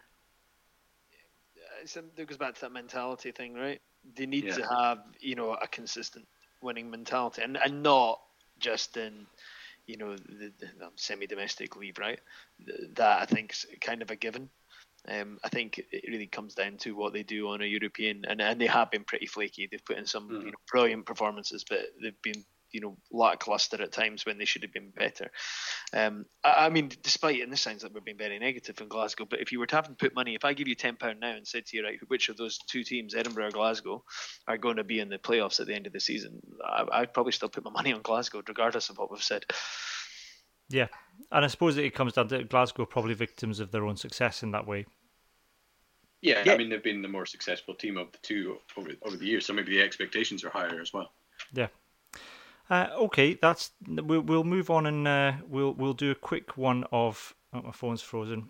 Yeah, it goes back to that mentality thing, right? They need yeah. to have, you know, a consistent winning mentality, and and not just in, you know, the, the semi-domestic league, right? That I think is kind of a given. Um, I think it really comes down to what they do on a European, and, and they have been pretty flaky. They've put in some mm. you know, brilliant performances, but they've been you know, lackluster at times when they should have been better. Um, I, I mean, despite, and this sounds like we're being very negative in Glasgow, but if you were to have to put money, if I give you ten pounds now and said to you, right, which of those two teams, Edinburgh or Glasgow, are going to be in the playoffs at the end of the season, I, I'd probably still put my money on Glasgow, regardless of what we've said. Yeah, and I suppose it comes down to Glasgow probably victims of their own success in that way. Yeah, yeah. I mean, they've been the more successful team of the two over, over the years, so maybe the expectations are higher as well. Yeah. Uh, okay, that's we'll we'll move on and uh, we'll we'll do a quick one of oh, my phone's frozen.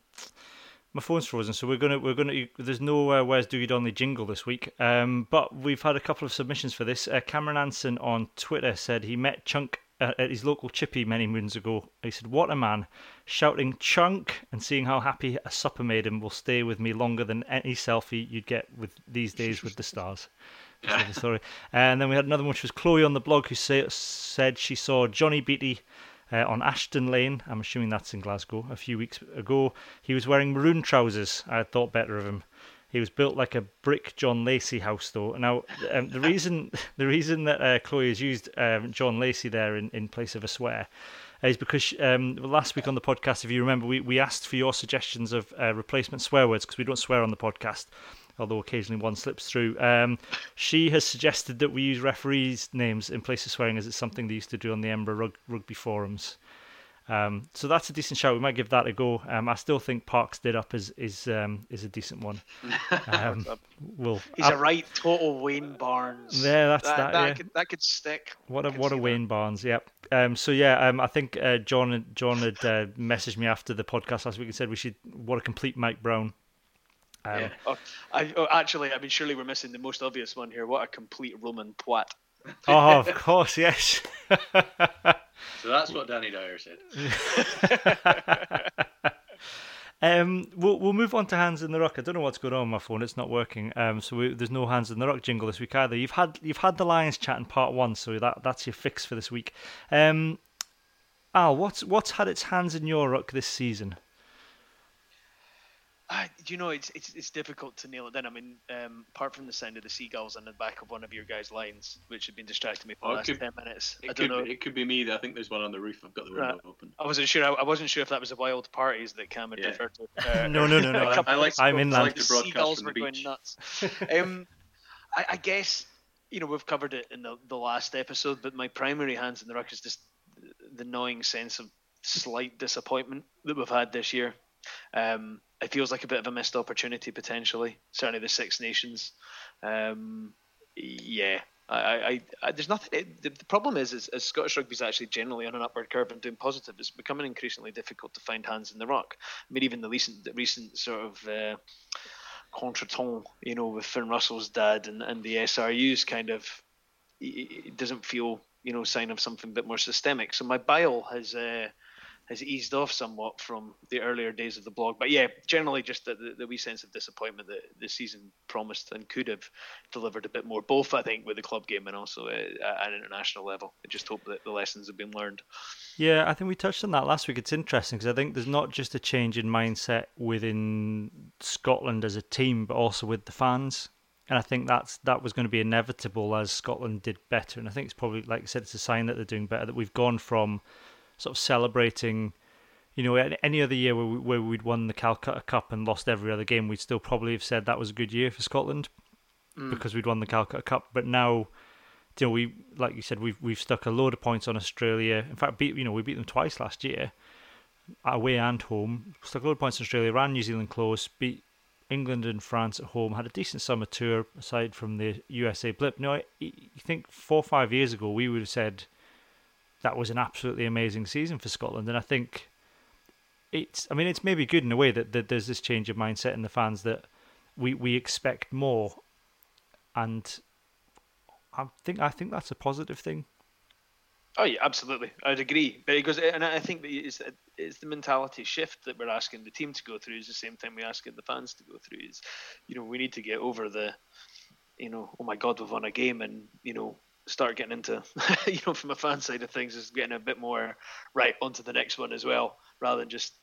My phone's frozen, so we're gonna we're gonna. There's no uh, Where's Dougie Donnelly jingle this week, um, but we've had a couple of submissions for this. Uh, Cameron Anson on Twitter said he met Chunk uh, at his local chippy many moons ago. He said, "What a man! Shouting Chunk and seeing how happy a supper made him will stay with me longer than any selfie you'd get with these days with the stars." Sorry. And then we had another one, which was Chloe on the blog, who say, said she saw Johnny Beattie uh, on Ashton Lane. I'm assuming that's in Glasgow. A few weeks ago, he was wearing maroon trousers. I had thought better of him. He was built like a brick John Lacey house, though. Now, um, the reason the reason that uh, Chloe has used um, John Lacey there in, in place of a swear is because um, last week on the podcast, if you remember, we, we asked for your suggestions of uh, replacement swear words because we don't swear on the podcast, although occasionally one slips through. Um, she has suggested that we use referees' names in place of swearing, as it's something they used to do on the Edinburgh rug- rugby forums. Um, so that's a decent shout. We might give that a go. Um, I still think Parks Did Up is is um, is a decent one. Um, we'll, He's uh, a right total Wayne Barnes. Yeah, that's that. That, that, that, yeah. could, that could stick. What a what a Wayne that. Barnes. Yep. Um, so yeah, um, I think uh, John John had uh, messaged me after the podcast last week and said we should. What a complete Mike Brown. Um, yeah. oh, I, oh, actually, I mean, surely we're missing the most obvious one here. What a complete Roman twat. Oh, of course, yes. So that's what Danny Dyer said. um, we'll we'll move on to Hands in the Ruck. I don't know what's going on on my phone; it's not working. Um, so we, there's no Hands in the Ruck jingle this week either. You've had you've had the Lions chat in part one, so that that's your fix for this week. Um, Al, what's what's had its hands in your ruck this season? Uh, you know, it's it's it's difficult to nail it down. I mean, um, apart from the sound of the seagulls on the back of one of your guys' lines, which have been distracting me for Oh, the it last could- ten minutes, I It don't could, know. it could be me. I think there's one on the roof. I've got the window Right. open. I wasn't sure. I, I wasn't sure if that was the wild parties that Cam had Yeah. referred to. Uh, No, no, no, no. a I- couple I like- of I'm weeks inland. ago. I like to broadcast Seagulls from were the going beach. nuts. um, I, I guess you know we've covered it in the, the last episode, but my primary hands in the ruck is just the gnawing sense of slight disappointment that we've had this year. Um, it feels like a bit of a missed opportunity potentially. Certainly the Six Nations. Um, yeah, I, I, I, there's nothing. It, the, the problem is, is, is Scottish rugby is actually generally on an upward curve and doing positive. It's becoming increasingly difficult to find hands in the ruck. I mean, even the recent, the recent sort of uh, contretemps, you know, with Finn Russell's dad and, and the S R U's kind of, it, it doesn't feel, you know, sign of something a bit more systemic. So my bile has. Uh, has eased off somewhat from the earlier days of the blog. But yeah, generally just the, the, the wee sense of disappointment that the season promised and could have delivered a bit more, both I think with the club game and also uh, at an international level. I just hope that the lessons have been learned. Yeah, I think we touched on that last week. It's interesting because I think there's not just a change in mindset within Scotland as a team, but also with the fans. And I think that's that was going to be inevitable as Scotland did better. And I think it's probably, like I said, it's a sign that they're doing better, that we've gone from sort of celebrating, you know, any other year where, we, where we'd won the Calcutta Cup and lost every other game, we'd still probably have said that was a good year for Scotland mm. because we'd won the Calcutta Cup. But now, you know, we, like you said, we've we've stuck a load of points on Australia. In fact, beat you know we beat them twice last year, away and home. Stuck a load of points on Australia, ran New Zealand close, beat England and France at home, had a decent summer tour aside from the U S A blip. No, you think four or five years ago we would have said that was an absolutely amazing season for Scotland, and I think it's. I mean, it's maybe good in a way that, that there's this change of mindset in the fans that we, we expect more, and I think I think that's a positive thing. Oh yeah, absolutely, I'd agree. But it goes, and I think that it's, it's the mentality shift that we're asking the team to go through. Is the same thing we're asking the fans to go through. Is, you know, we need to get over the, you know, oh my God, we've won a game, and you know. Start getting into, you know, from a fan side of things, is getting a bit more right onto the next one as well, rather than just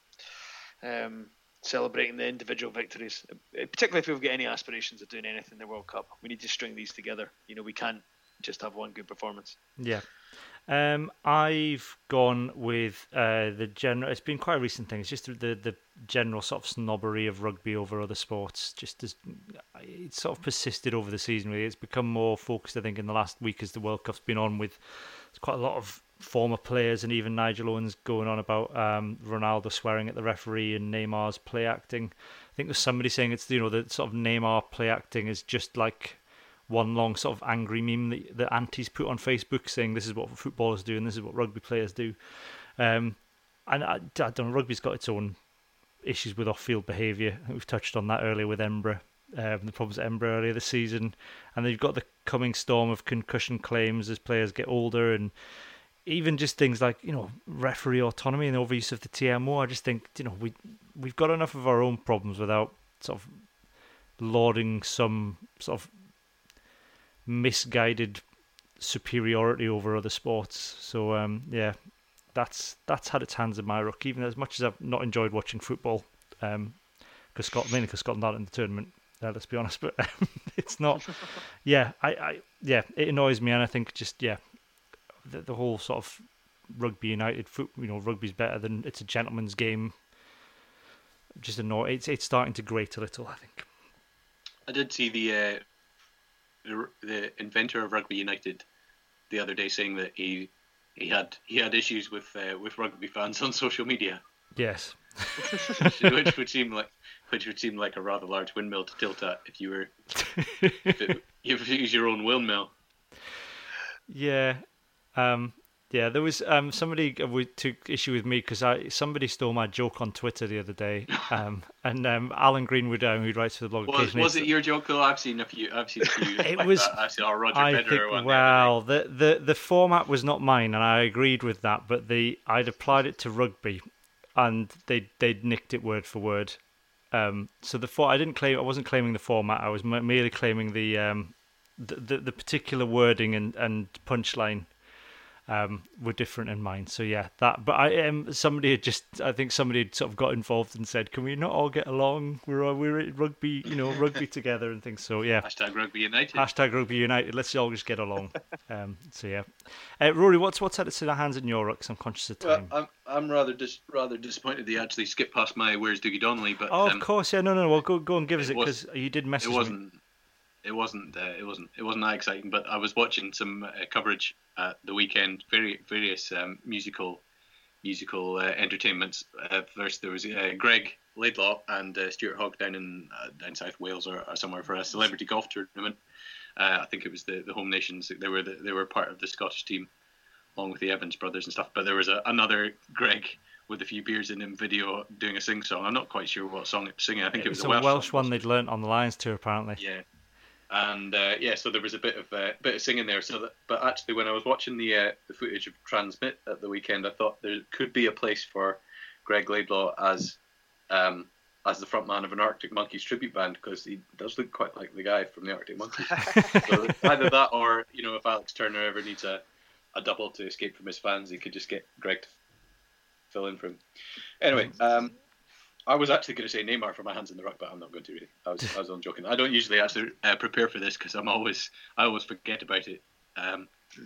um, celebrating the individual victories. Particularly if we've got any aspirations of doing anything in the World Cup, we need to string these together. You know, we can't just have one good performance. Yeah. Um, I've gone with uh, the general. It's been quite a recent thing. It's just the the general sort of snobbery of rugby over other sports. Just as it's sort of persisted over the season. Really, it's become more focused. I think in the last week as the World Cup's been on, with there's quite a lot of former players and even Nigel Owens going on about um, Ronaldo swearing at the referee and Neymar's play acting. I think there's somebody saying it's, you know, the sort of Neymar play acting is just like one long sort of angry meme that the aunties put on Facebook saying this is what footballers do and this is what rugby players do. Um, and I, I don't know, rugby's got its own issues with off-field behaviour. I think we've touched on that earlier with Embra, um, the problems at Embra earlier this season. And they've got the coming storm of concussion claims as players get older, and even just things like, you know, referee autonomy and overuse of the T M O. I just think, you know, we, we've got enough of our own problems without sort of lauding some sort of misguided superiority over other sports. So um, yeah, that's that's had its hands in my ruck. Even as much as I've not enjoyed watching football, because um, Scotland, mainly because Scotland aren't in the tournament. Uh, let's be honest, but um, it's not. Yeah, I, I yeah, it annoys me, and I think just yeah, the, the whole sort of rugby United foot. You know, rugby's better than it's a gentleman's game. Just annoy. It's it's starting to grate a little, I think. I did see the. Uh... The, the inventor of Rugby United the other day saying that he he had he had issues with uh, with rugby fans on social media. Yes, which would seem like which would seem like a rather large windmill to tilt at if you were if it, if you use your own windmill. Yeah, um, yeah. There was um, somebody who took issue with me because I somebody stole my joke on Twitter the other day, um, and um, Alan Greenwood, um, who writes for the blog, was, was it your joke though? I've seen a few. I've seen a few. It like was. That. I've seen, oh, Roger I Federer think. one Well, the, the the format was not mine, and I agreed with that. But the I'd applied it to rugby, and they they'd nicked it word for word. Um, so the for I didn't claim. I wasn't claiming the format. I was m- merely claiming the um, the, the the particular wording and and punchline. um, were different in mine. So yeah, that. But I um, somebody had just, I think somebody had sort of got involved and said, "Can we not all get along? We're all, we're at rugby, you know, rugby together and things." So yeah. Hashtag Rugby United. Hashtag Rugby United. Let's all just get along. um, so yeah, uh, Rory, what's what's at the hands in your ruck? 'Cause I'm conscious of time. Well, I'm I'm rather dis- rather disappointed they actually skipped past my "Where's Dougie Donnelly?" But oh, um, of course, yeah, no, no, no. Well, go go and give us it was- because you did message it me. wasn't. It wasn't. Uh, it wasn't. It wasn't that exciting. But I was watching some uh, coverage at the weekend. Very various um, musical, musical uh, entertainments. Uh, first, there was uh, Greg Laidlaw and uh, Stuart Hogg down in uh, down South Wales or, or somewhere for a celebrity golf tournament. Uh, I think it was the, the home nations. They were the, they were part of the Scottish team, along with the Evans brothers and stuff. But there was a, another Greg with a few beers in him video doing a sing song. I'm not quite sure what song it was singing. I think it, It was was a a Welsh, Welsh song, one they'd learnt on the Lions tour, apparently. Yeah. And uh, yeah, so there was a bit of uh, bit of singing there. So, that, but actually, when I was watching the uh, the footage of Transmit at the weekend, I thought there could be a place for Greg Laidlaw as um, as the front man of an Arctic Monkeys tribute band, because he does look quite like the guy from the Arctic Monkeys. So either that, or you know, if Alex Turner ever needs a, a double to escape from his fans, he could just get Greg to fill in for him. Anyway. Um, I was actually going to say Neymar for my hands in the ruck, but I'm not going to really. I was, I was only joking. I don't usually actually uh, prepare for this because I'm always, I always forget about it. Um,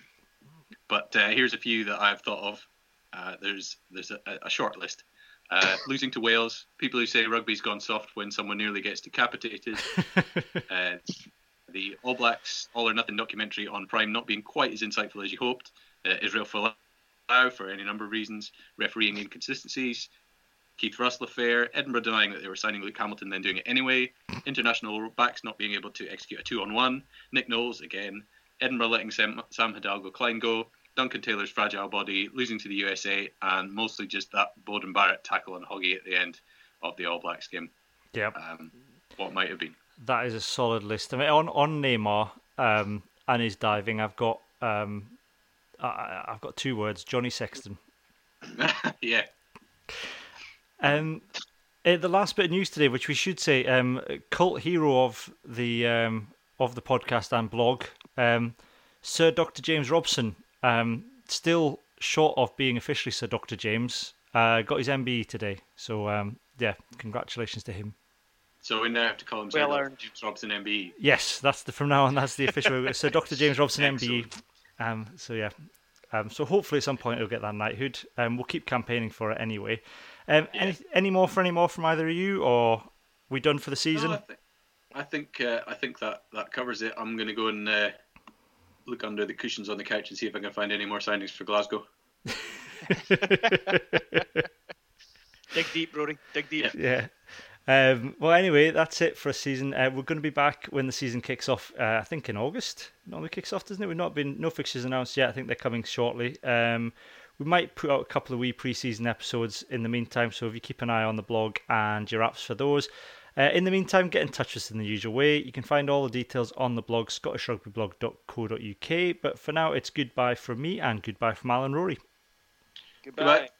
but uh, here's a few that I've thought of. Uh, there's, there's a, a short list. Uh, losing to Wales. People who say rugby's gone soft when someone nearly gets decapitated. uh, the All Blacks All or Nothing documentary on Prime not being quite as insightful as you hoped. Uh, Israel Folau for any number of reasons. Refereeing inconsistencies. Keith Russell affair, Edinburgh denying that they were signing Luke Hamilton, then doing it anyway, international backs not being able to execute a two-on-one, Nick Knowles again, Edinburgh letting Sam, Sam Hidalgo-Klein go, Duncan Taylor's fragile body, losing to the U S A, and mostly just that Bowden Barrett tackle on Hoggy at the end of the All Blacks game. Yeah. Um, what might have been. That is a solid list. I mean, on on Neymar um, and his diving, I've got um, I, I've got two words: Johnny Sexton. Yeah. Um, uh, the last bit of news today, which we should say, um, cult hero of the um, of the podcast and blog, um, Sir Doctor James Robson, um, still short of being officially Sir Doctor James, uh, got his M B E today. So um, yeah, congratulations to him. So we now have to call him Well Sir earned. James Robson M B E. Yes, that's the from now on. That's the official Sir Doctor James Robson M B E. Excellent. Um, so yeah, um, so hopefully at some point he'll get that knighthood. Um, we'll keep campaigning for it anyway. Um, Yeah. any any more for any more from either of you, or we done for the season? No, I, th- I think uh, I think that, that covers it. I'm going to go and uh, look under the cushions on the couch and see if I can find any more signings for Glasgow. Dig deep, Rory. Dig deep. Yeah. Um, well, anyway, that's it for a season. Uh, we're going to be back when the season kicks off. Uh, I think in August. It normally kicks off, doesn't it? We've not been no fixtures announced yet. I think they're coming shortly. Um, we might put out a couple of wee pre-season episodes in the meantime. So if you keep an eye on the blog and your apps for those. Uh, in the meantime, get in touch with us in the usual way. You can find all the details on the blog, scottish rugby blog dot co dot uk. But for now, it's goodbye from me and goodbye from Alan Rory. Goodbye. Goodbye.